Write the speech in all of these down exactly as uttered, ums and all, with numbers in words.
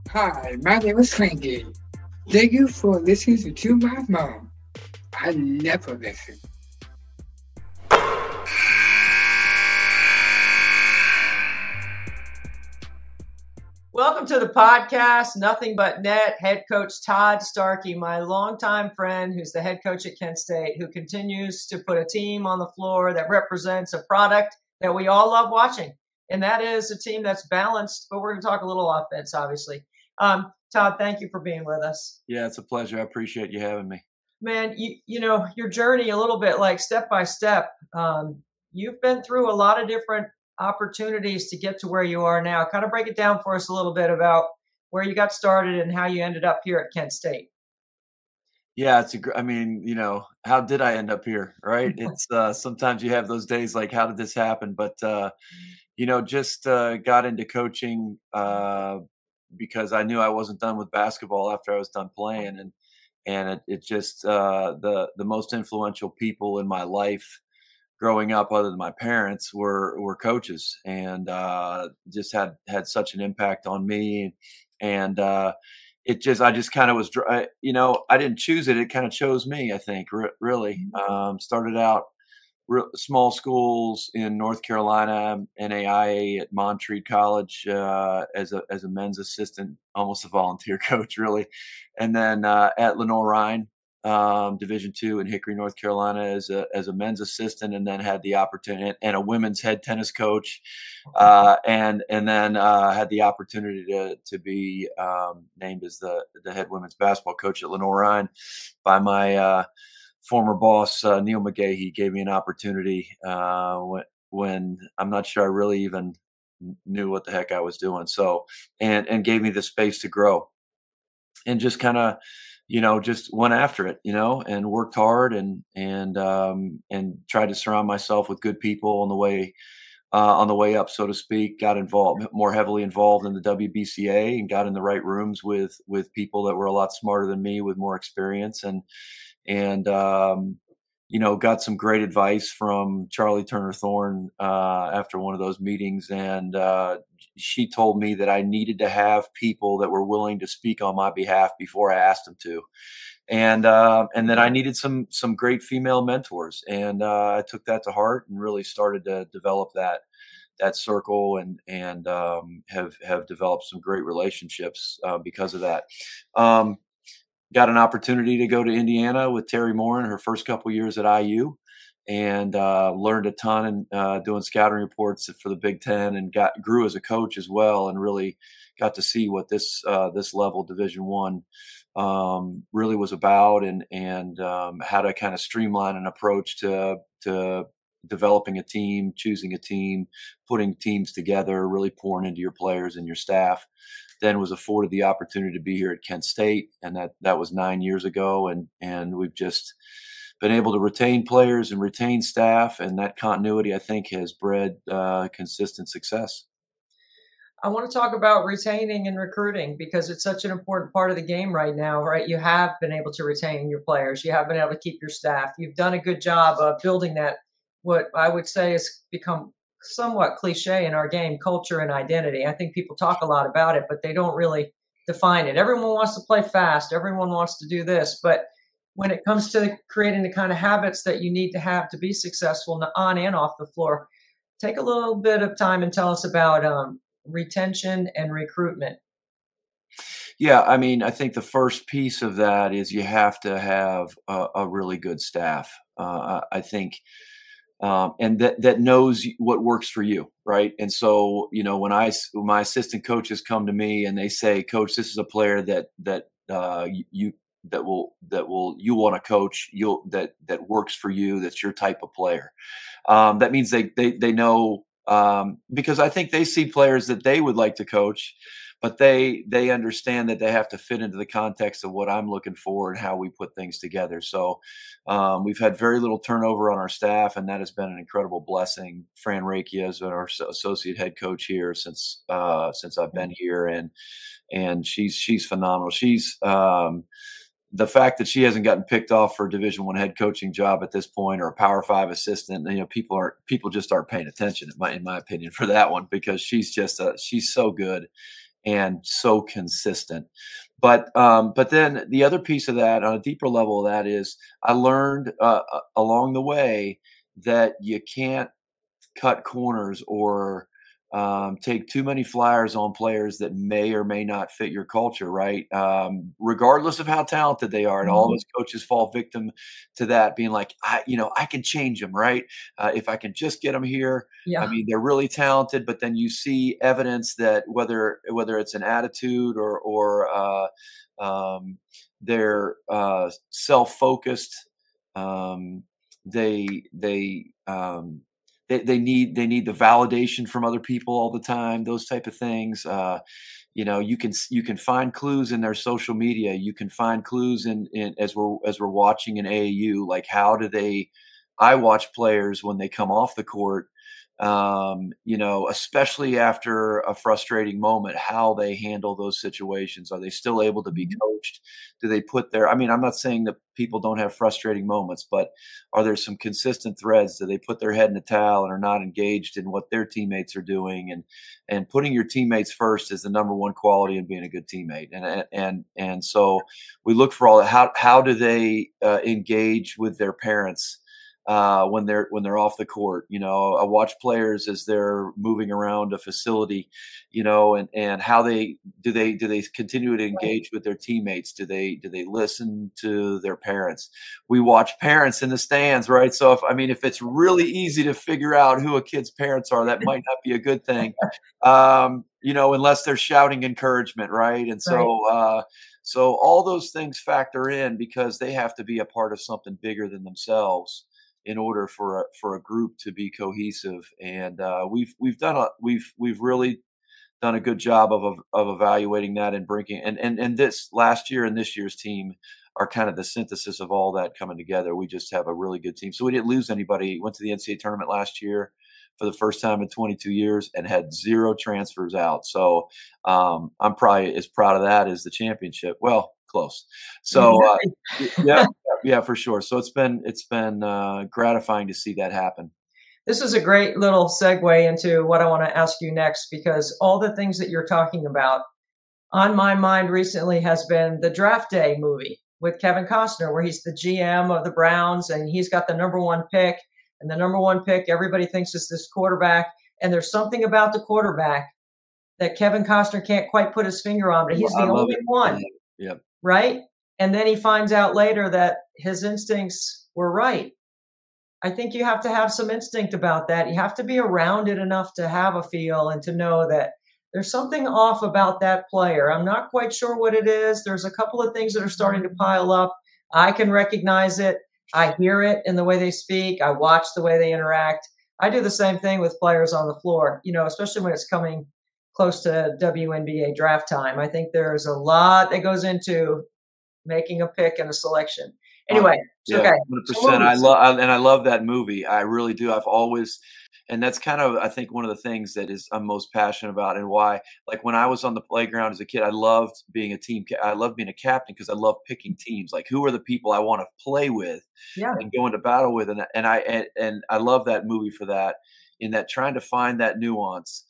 Hi, my name is Frankie. Thank you for listening to My Mom. I never listen. Welcome to the podcast, Nothing But Net. Head coach Todd Starkey, my longtime friend who's the head coach at Kent State, who continues to put a team on the floor that represents a product that we all love watching. And that is a team that's balanced, but we're going to talk a little offense, obviously. Um, Todd, thank you for being with us. Yeah, it's a pleasure. I appreciate you having me. Man, you, you know, your journey a little bit like step by step. Um, you've been through a lot of different opportunities to get to where you are now. Kind of break it down for us a little bit about where you got started and how you ended up here at Kent State. Yeah, it's a gr I mean, you know, how did I end up here, right? It's, uh, sometimes you have those days like, "How did this happen?" But, uh, you know, just, uh, got into coaching, uh, because I knew I wasn't done with basketball after I was done playing, and and it it just, uh, the the most influential people in my life growing up other than my parents were were coaches, and, uh, just had had such an impact on me, and, uh it just I just kind of was, dr- I, you know, I didn't choose it. It kind of chose me, I think, re- really. Um, started out re- small schools in North Carolina, N A I A at Montreat College uh, as a as a men's assistant, almost a volunteer coach, really, and then uh, at Lenore Rhine, um, Division two in Hickory, North Carolina, as a as a men's assistant, and then had the opportunity and a women's head tennis coach, uh, and and then uh, had the opportunity to to be um, named as the the head women's basketball coach at Lenore Rhine by my uh, former boss, uh, Neil McGahee, gave me an opportunity uh, when when I'm not sure I really even knew what the heck I was doing. So and and gave me the space to grow and just kind of, you know, just went after it, you know, and worked hard and and um, and tried to surround myself with good people on the way uh, on the way up, so to speak. Got involved more heavily involved in the W B C A and got in the right rooms with with people that were a lot smarter than me with more experience and and um, you know, got some great advice from Charlie Turner Thorne uh, after one of those meetings, and uh, she told me that I needed to have people that were willing to speak on my behalf before I asked them to, and uh, and then I needed some some great female mentors, and uh, I took that to heart and really started to develop that that circle and and um, have have developed some great relationships uh, because of that. Um, got an opportunity to go to Indiana with Terry Moore in her first couple years at I U, and uh, learned a ton and uh, doing scouting reports for the Big Ten, and got grew as a coach as well, and really got to see what this uh, this level Division One um, really was about, and and um, how to kind of streamline an approach to to developing a team, choosing a team, putting teams together, really pouring into your players and your staff. Then was afforded the opportunity to be here at Kent State, and that that was nine years ago, and and we've just been able to retain players and retain staff, and that continuity, I think, has bred uh, consistent success. I want to talk about retaining and recruiting because it's such an important part of the game right now, right? You have been able to retain your players. You have been able to keep your staff. You've done a good job of building that, what I would say has become somewhat cliche in our game, culture and identity. I think people talk a lot about it, but they don't really define it. Everyone wants to play fast. Everyone wants to do this. But when it comes to creating the kind of habits that you need to have to be successful on and off the floor, take a little bit of time and tell us about um, retention and recruitment. Yeah, I mean, I think the first piece of that is you have to have a, a really good staff. Uh, I I think, um, and that that knows what works for you, right? And so, you know, when I s- when my assistant coaches come to me and they say, "Coach, this is a player that that uh, y- you that will that will you want to coach, you'll that that works for you, that's your type of player." Um, that means they they they know, um, because I think they see players that they would like to coach, but they they understand that they have to fit into the context of what I'm looking for and how we put things together. So um, we've had very little turnover on our staff, and that has been an incredible blessing. Fran Reiki has been our associate head coach here since uh, since I've been here, and and she's she's phenomenal. She's um, the fact that she hasn't gotten picked off for a Division One head coaching job at this point, or a Power Five assistant, you know, people are people just aren't paying attention, in my in my opinion, for that one, because she's just uh, she's so good, and so consistent. But um, but then the other piece of that, on a deeper level of that, is I learned uh, uh, along the way that you can't cut corners or um, take too many flyers on players that may or may not fit your culture, right? Um, regardless of how talented they are, and all of Mhm. us coaches fall victim to that, being like, I, you know, I can change them, right? Uh, if I can just get them here. I Yeah. mean, they're really talented, but then you see evidence that whether whether it's an attitude or or uh, um, they're uh, self-focused, um, they they um, they, they need they need the validation from other people all the time, those type of things. Uh, you know, you can you can find clues in their social media. You can find clues in, in as we're as we're watching in A A U, like how do they I watch players when they come off the court, um, you know, especially after a frustrating moment, how they handle those situations. Are they still able to be Mhm. coached? Do they put their, I mean, I'm not saying that people don't have frustrating moments, but are there some consistent threads? Do they put their head in the towel and are not engaged in what their teammates are doing? And, and putting your teammates first is the number one quality in being a good teammate. And, and, and so we look for all that. How, how do they uh, engage with their parents? Uh, when they're when they're off the court, you know, I watch players as they're moving around a facility, you know, and and how they do they do they continue to Right. engage with their teammates? Do they do they listen to their parents? We watch parents in the stands, right? So if I mean, if it's really easy to figure out who a kid's parents are, that might not be a good thing, um, you know, unless they're shouting encouragement, right? And Right. so. Uh, so all those things factor in because they have to be a part of something bigger than themselves in order for a, for a group to be cohesive. And uh, we've we've done a we've we've really done a good job of of, of evaluating that and bringing and and and this last year and this year's team are kind of the synthesis of all that coming together. We just have a really good team. So we didn't lose anybody. Went to the N C double A tournament last year for the first time in twenty-two years and had zero transfers out. So um, I'm probably as proud of that as the championship. Well, close. So uh, y- yeah, yeah, for sure. So it's been it's been uh, gratifying to see that happen. This is a great little segue into what I want to ask you next, because all the things that you're talking about on my mind recently has been the Draft Day movie with Kevin Costner, where he's the G M of the Browns and he's got the number one pick. And the number one pick, everybody thinks is this quarterback. And there's something about the quarterback that Kevin Costner can't quite put his finger on, but he's I the love only it. I love one, it. Yep. right? And then he finds out later that his instincts were right. I think you have to have some instinct about that. You have to be around it enough to have a feel and to know that there's something off about that player. I'm not quite sure what it is. There's a couple of things that are starting to pile up. I can recognize it. I hear it in the way they speak. I watch the way they interact. I do the same thing with players on the floor, you know, especially when it's coming close to W N B A draft time. I think there's a lot that goes into making a pick and a selection. Uh, Anyway, it's yeah, okay. So one hundred percent. I movies. love and I love that movie. I really do. I've always and that's kind of I think one of the things that is I'm most passionate about and why like when I was on the playground as a kid, I loved being a team ca- I loved being a captain because I love picking teams. Like who are the people I want to play with Yeah. and go into battle with and and I and, and I love that movie for that in that trying to find that nuance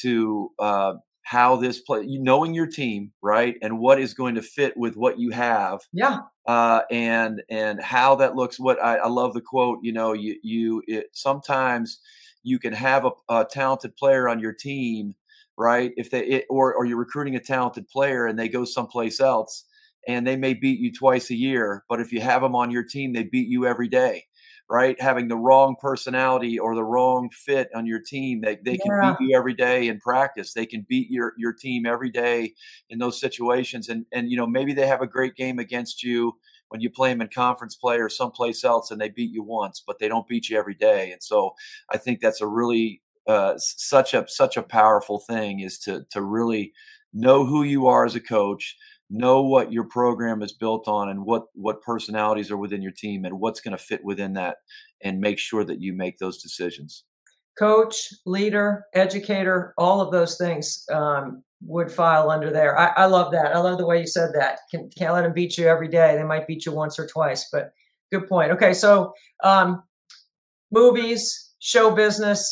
to uh how this play knowing your team, right? And what is going to fit with what you have Yeah. uh, and and how that looks. What I, I love the quote. You know, you you it, sometimes you can have a, a talented player on your team, right? If they it, or or you're recruiting a talented player and they go someplace else and they may beat you twice a year, but if you have them on your team, they beat you every day. Right, having the wrong personality or the wrong fit on your team, they they can beat Yeah. you every day in practice. They can beat your your team every day in those situations, and and you know maybe they have a great game against you when you play them in conference play or someplace else and they beat you once, but they don't beat you every day. And so I think that's a really uh, such a such a powerful thing is to to really know who you are as a coach, know what your program is built on, and what what personalities are within your team, and what's going to fit within that, and make sure that you make those decisions. Coach, leader, educator, all of those things um, would file under there. I, I love that. I love the way you said that. Can, can't let them beat you every day. They might beat you once or twice, but good point. Okay, so um, movies, show business,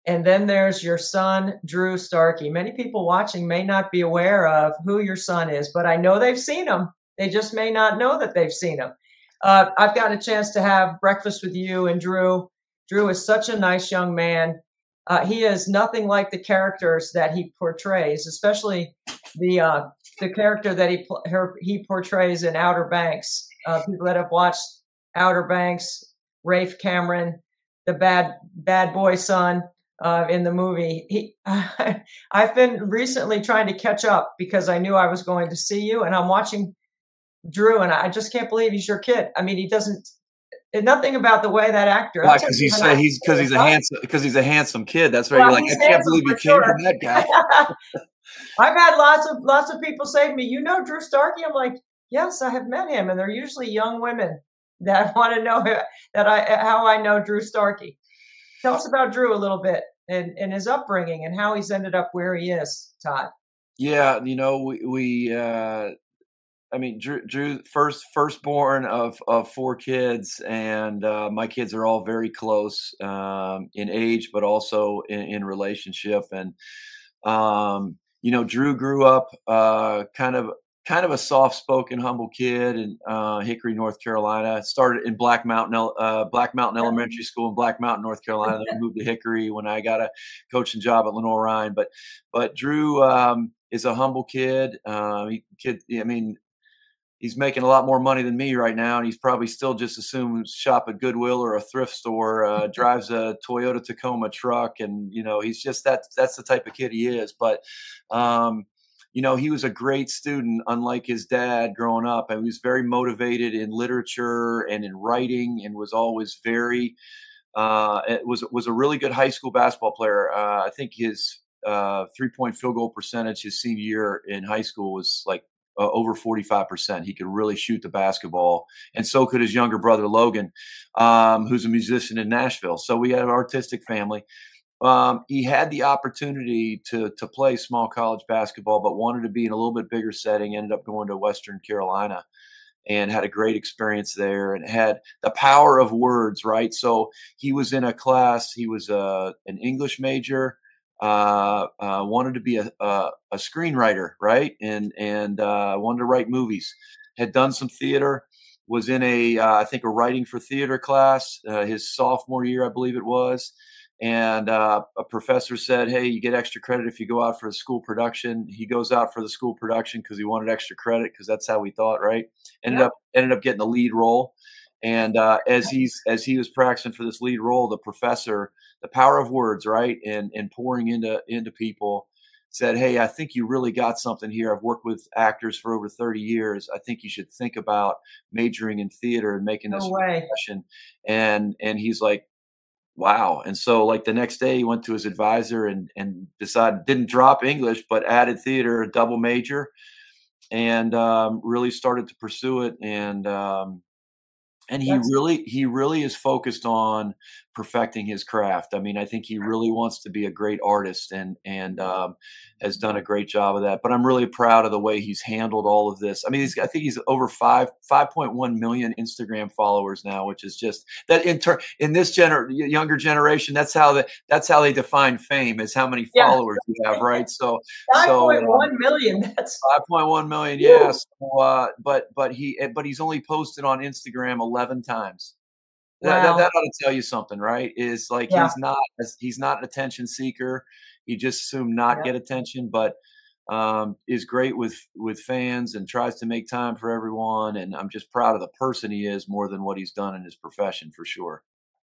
And then there's your son, Drew Starkey. Many people watching may not be aware of who your son is, but I know they've seen him. They just may not know that they've seen him. Uh, I've got a chance to have breakfast with you and Drew. Drew is such a nice young man. Uh, he is nothing like the characters that he portrays, especially the uh, the character that he her, he portrays in Outer Banks. Uh, people that have watched Outer Banks, Rafe Cameron, the bad bad boy son uh, in the movie. He, I've been recently trying to catch up because I knew I was going to see you, and I'm watching Drew, and I just can't believe he's your kid. I mean, he doesn't. Nothing about the way that actor. Why? Because he's uh, he's because he's a handsome because he's a handsome kid. That's right. Well, you're like, I can't believe you came sure. from that guy. I've had lots of lots of people say to me, "You know Drew Starkey?" I'm like, "Yes, I have met him," and they're usually young women that want to know that I how I know Drew Starkey. Tell us about Drew a little bit and, and his upbringing and how he's ended up where he is, Todd. Yeah, you know, we we. Uh, I mean, Drew, Drew, first firstborn of of four kids, and uh, my kids are all very close um, in age, but also in, in relationship. And um, you know, Drew grew up uh, kind of kind of a soft-spoken, humble kid in uh, Hickory, North Carolina. Started in Black Mountain, uh, Black Mountain Elementary School in Black Mountain, North Carolina. Then moved to Hickory when I got a coaching job at Lenoir-Rhyne. But but Drew um, is a humble kid. Uh, he, kid, I mean. He's making a lot more money than me right now, and he's probably still just assumes shop at Goodwill or a thrift store, uh, drives a Toyota Tacoma truck, and, you know, he's just that that's the type of kid he is. But, um, you know, he was a great student, unlike his dad growing up, and he was very motivated in literature and in writing and was always very uh, – it was, was a really good high school basketball player. Uh, I think his uh, three-point field goal percentage his senior year in high school was like Uh, over forty-five percent. He could really shoot the basketball, and so could his younger brother, Logan, um, who's a musician in Nashville. So we had an artistic family. Um, he had the opportunity to to play small college basketball, but wanted to be in a little bit bigger setting, ended up going to Western Carolina and had a great experience there and had the power of words, right? So he was in a class, he was uh, an English major, uh, uh, wanted to be a, a, a screenwriter, right? And, and, uh, wanted to write movies, had done some theater, was in a, uh, I think a writing for theater class, uh, his sophomore year, I believe it was. And, uh, a professor said, "Hey, you get extra credit if you go out for the school production." He goes out for the school production cause he wanted extra credit. Cause that's how we thought, right? Ended Yeah. up, ended up getting the lead role. And uh, as he's as he was practicing for this lead role, the professor, the power of words, right, and and pouring into into people, said, "Hey, I think you really got something here. I've worked with actors for over thirty years. I think you should think about majoring in theater and making No this way. profession." And and he's like, "Wow!" And so, like the next day, he went to his advisor and and decided didn't drop English, but added theater, a double major, and um, really started to pursue it. And um, And he That's really, he really is focused on perfecting his craft. I mean, I think he really wants to be a great artist and, and, um, has done a great job of that. But I'm really proud of the way he's handled all of this. I mean, he's, I think he's over five, five point one million Instagram followers now, which is just that in turn, in this gener younger generation, that's how the, that's how they define fame is how many yeah. followers you have. Right. So, Five so, point um, one million. That's five point one million, yes. So, uh, but but he but he's only posted on Instagram eleven times. That, that wow. that ought to tell you something, right? Is like Yeah. he's not he's not an attention seeker. He just assumed not Yeah. get attention, but um, is great with with fans and tries to make time for everyone. And I'm just proud of the person he is more than what he's done in his profession for sure.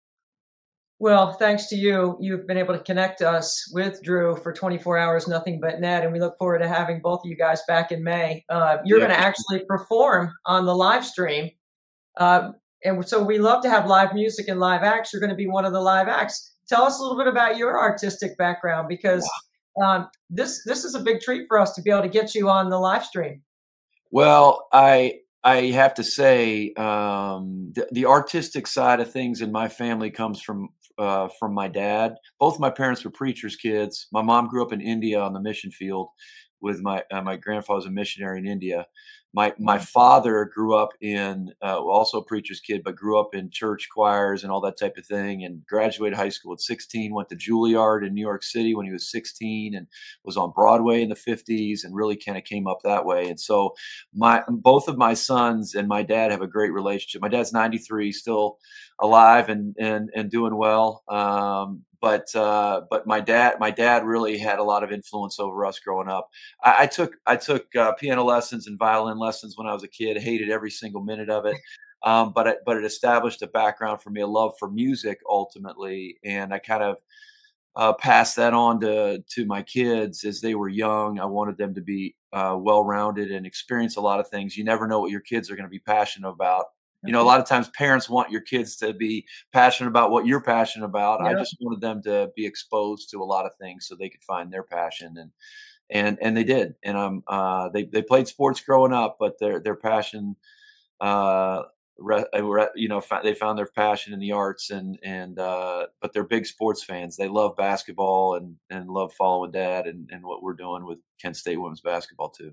Well, thanks to you, you've been able to connect us with Drew for twenty-four hours, nothing but net, and we look forward to having both of you guys back in May. Uh, you're Yeah. going to actually perform on the live stream, uh, and so we love to have live music and live acts. You're going to be one of the live acts. Tell us a little bit about your artistic background, because um, this this is a big treat for us to be able to get you on the live stream. Well, I I have to say um, the, the artistic side of things in my family comes from uh, from my dad. Both my parents were preachers' kids. My mom grew up in India on the mission field, with my uh, my grandfather was a missionary in India. My my father grew up in uh, also a preacher's kid, but grew up in church choirs and all that type of thing, and graduated high school at sixteen. Went to Juilliard in New York City when he was sixteen, and was on Broadway in the fifties, and really kind of came up that way. And so, my both of my sons and my dad have a great relationship. My dad's ninety-three, still alive and and and doing well. Um, but uh, but my dad my dad really had a lot of influence over us growing up. I, I took I took uh, piano lessons and violin lessons when I was a kid. Hated every single minute of it. Um, but it, but it established a background for me, a love for music ultimately, and I kind of uh, passed that on to to my kids as they were young. I wanted them to be uh, well-rounded and experience a lot of things. You never know what your kids are going to be passionate about. You know, a lot of times parents want your kids to be passionate about what you're passionate about. I Yeah. just wanted them to be exposed to a lot of things so they could find their passion, and and and they did. And um, uh, they they played sports growing up, but their their passion, uh, re, uh, re, you know, fa- they found their passion in the arts, and and uh, but they're big sports fans. They love basketball and and love following dad and and what we're doing with Kent State women's basketball too.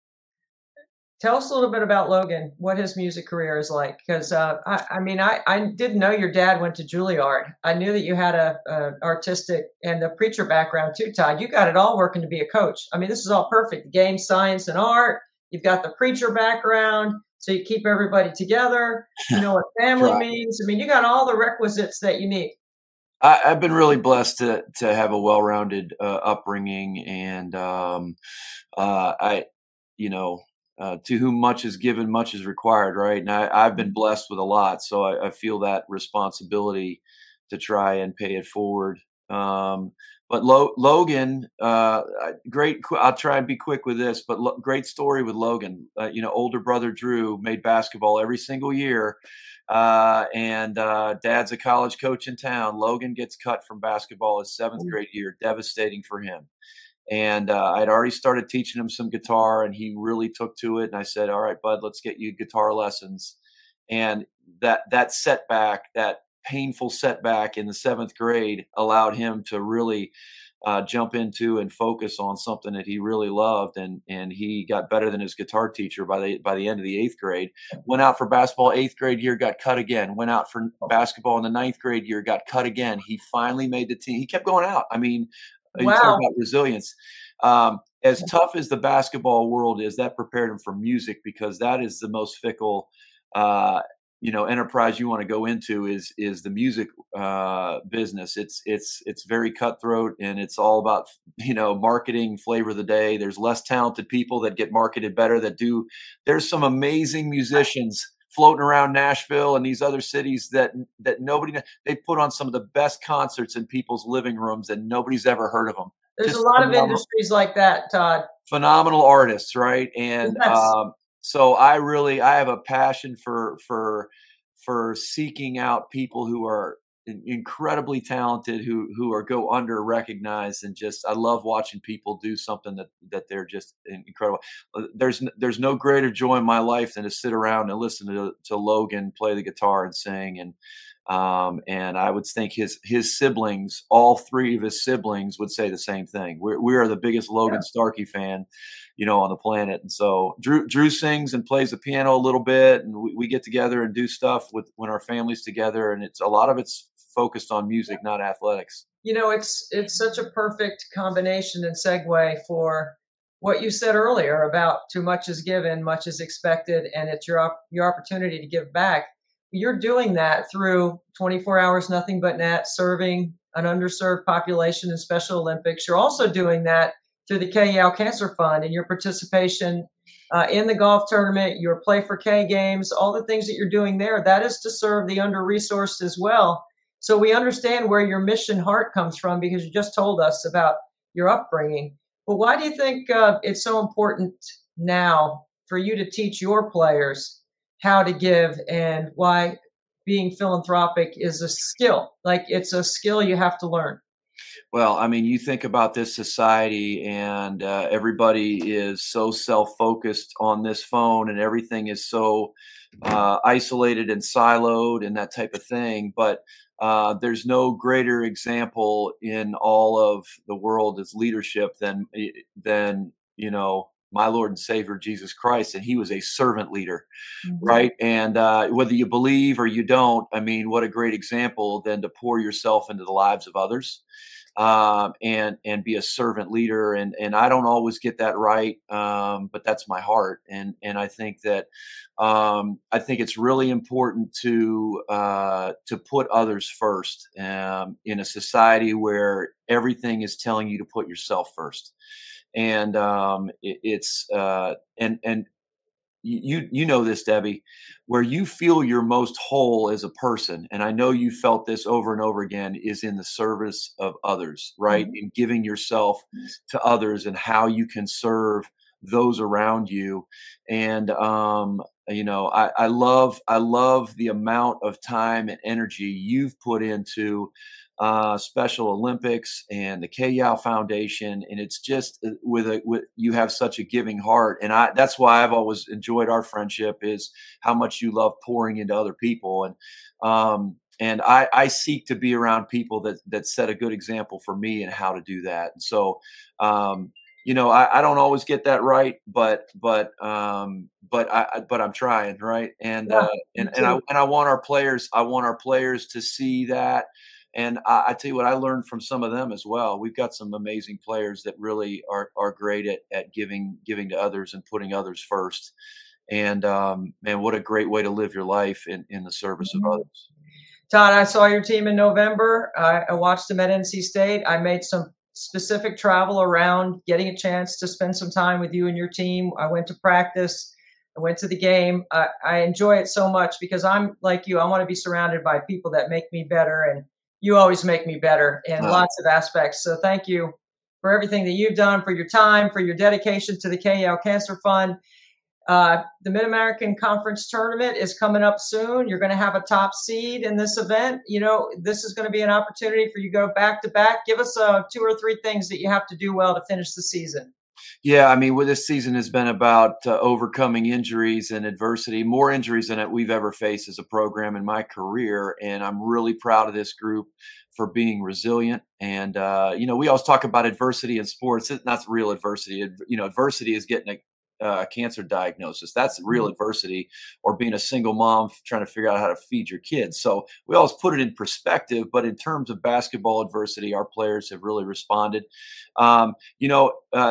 Tell us a little bit about Logan, what his music career is like. Because uh, I, I mean, I, I didn't know your dad went to Juilliard. I knew that you had a, a artistic and a preacher background too, Todd. You got it all working to be a coach. I mean, this is all perfect. Game, science, and art. You've got the preacher background, so you keep everybody together. You know what family Right. means. I mean, you got all the requisites that you need. I, I've been really blessed to to have a well-rounded uh, upbringing, and um, uh, I, you know, uh, to whom much is given, much is required, right? And I, I've been blessed with a lot, so I, I feel that responsibility to try and pay it forward. Um, but Lo- Logan, uh, I- great. qu- I'll try and be quick with this, but lo- great story with Logan. Uh, you know, older brother Drew made basketball every single year, uh, and uh, dad's a college coach in town. Logan gets cut from basketball his seventh grade year, devastating for him. And uh, I'd already started teaching him some guitar, and he really took to it. And I said, "All right, bud, let's get you guitar lessons." And that that setback, that painful setback in the seventh grade, allowed him to really uh, jump into and focus on something that he really loved, and and he got better than his guitar teacher by the by the end of the eighth grade. Went out for basketball eighth grade year, got cut again. Went out for basketball in the ninth grade year, got cut again. He finally made the team. He kept going out. I mean, you talk Wow. about resilience. Um, as tough as the basketball world is, that prepared him for music, because that is the most fickle uh, you know enterprise you want to go into is is the music uh business. It's it's it's very cutthroat, and it's all about you know marketing, flavor of the day. There's less talented people that get marketed better, that do. There's some amazing musicians floating around Nashville and these other cities that that nobody kn- they put on some of the best concerts in people's living rooms, and nobody's ever heard of them. There's a Just lot of phenomenal industries like that, Todd. phenomenal artists, right? And Yes. um, so I really I have a passion for for for seeking out people who are in- incredibly talented, who who are go under recognized, and just I love watching people do something that that they're just in- incredible. Uh, There's n- there's no greater joy in my life than to sit around and listen to to Logan play the guitar and sing. And um, and I would think his his siblings, all three of his siblings, would say the same thing. We're we are the biggest Yeah. Logan Starkey fan, you know, on the planet. And so Drew Drew sings and plays the piano a little bit, and we, we get together and do stuff with when our families together, and it's a lot of it's focused on music, not athletics. You know, it's it's such a perfect combination and segue for what you said earlier about too much is given, much is expected, and it's your op- your opportunity to give back. You're doing that through twenty-four hours nothing but net, serving an underserved population in Special Olympics. You're also doing that through the K Yale Cancer Fund and your participation uh, in the golf tournament, your Play for K games, all the things that you're doing there. That is to serve the under resourced as well. So we understand where your mission heart comes from, because you just told us about your upbringing. But why do you think uh, it's so important now for you to teach your players how to give, and why being philanthropic is a skill? Like, it's a skill you have to learn. Well, I mean, you think about this society, and uh, everybody is so self-focused on this phone, and everything is so uh, isolated and siloed and that type of thing. But uh, there's no greater example in all of the world as leadership than than you know, my Lord and Savior, Jesus Christ, and he was a servant leader, Mhm. right? And uh, whether you believe or you don't, I mean, what a great example then to pour yourself into the lives of others, um, and and be a servant leader. And and I don't always get that right, um, but that's my heart. And and I think that um, I think it's really important to uh, to put others first, um, in a society where everything is telling you to put yourself first. And um, it, it's uh, and and you you know this, Debbie, where you feel your most whole as a person, and I know you felt this over and over again, is in the service of others, right? Mhm. In giving yourself to others and how you can serve those around you. And um, you know, I, I love I love the amount of time and energy you've put into uh, Special Olympics and the Kayal Foundation, and it's just uh, with a with you have such a giving heart, and I that's why I've always enjoyed our friendship, is how much you love pouring into other people. And um, and I, I seek to be around people that that set a good example for me and how to do that. And so, um, you know, I, I don't always get that right, but but um, but I I- but I'm trying, right? And Yeah, uh, me and and I too. and I want our players I want our players to see that. And I, I tell you what, I learned from some of them as well. We've got some amazing players that really are are great at at giving giving to others and putting others first. And um, man, what a great way to live your life in in the service of Mhm. others. Todd, I saw your team in November. I, I watched them at N C State. I made some specific travel around getting a chance to spend some time with you and your team. I went to practice. I went to the game. I, I enjoy it so much because I'm like you. I want to be surrounded by people that make me better, and you always make me better in Uh, lots of aspects. So thank you for everything that you've done, for your time, for your dedication to the K L Cancer Fund. Uh, the Mid American Conference tournament is coming up soon. You're going to have a top seed in this event. You know, this is going to be an opportunity for you to go back to back. Give us uh, two or three things that you have to do well to finish the season. Yeah, I mean, well, this season has been about uh, overcoming injuries and adversity, more injuries than we've ever faced as a program in my career. And I'm really proud of this group for being resilient. And, uh, you know, we always talk about adversity in sports. It's not real adversity. Ad- You know, adversity is getting a uh, cancer diagnosis. That's real Mhm. adversity, or being a single mom trying to figure out how to feed your kids. So we always put it in perspective. But in terms of basketball adversity, our players have really responded. Um, you know, uh,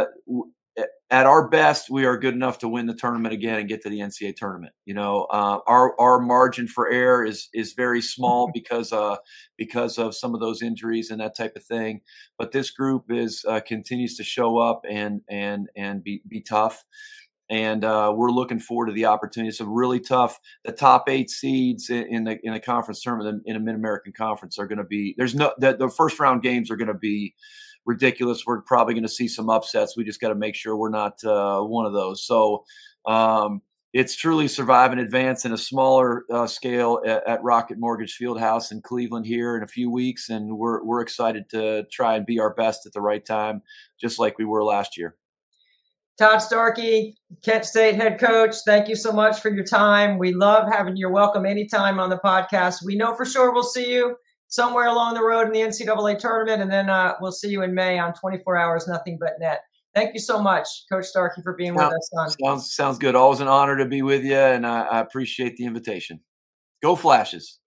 at our best, we are good enough to win the tournament again and get to the N C A A tournament. You know, uh, our our margin for error is is very small because uh because of some of those injuries and that type of thing. But this group is uh, continues to show up and and and be be tough. And uh, we're looking forward to the opportunity. It's a really tough. The top eight seeds in, in the in the conference tournament in a Mid American Conference are going to be. There's no the, the first round games are going to be ridiculous. We're probably going to see some upsets. We just got to make sure we're not uh, one of those. So um, it's truly survive and advance in a smaller uh, scale at, at Rocket Mortgage Fieldhouse in Cleveland here in a few weeks, and we're we're excited to try and be our best at the right time, just like we were last year. Todd Starkey, Kent State head coach, thank you so much for your time. We love having you. Welcome anytime on the podcast. We know for sure we'll see you somewhere along the road in the N C double A tournament, and then uh, we'll see you in May on twenty-four hours Nothing But Net. Thank you so much, Coach Starkey, for being with Sounds us on. sounds sounds good. Always an honor to be with you, and I, I appreciate the invitation. Go Flashes.